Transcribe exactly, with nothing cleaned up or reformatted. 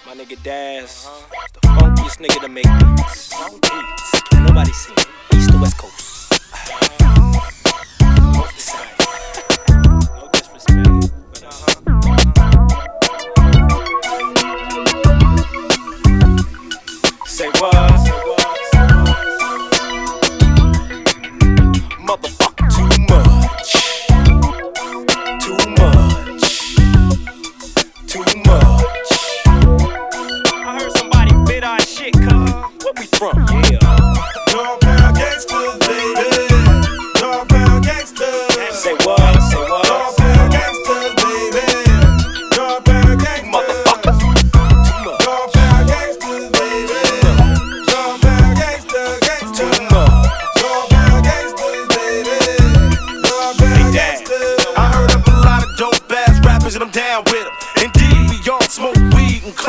My nigga Daz, the funkiest nigga to make beats. Can't nobody see me. East to West Coast.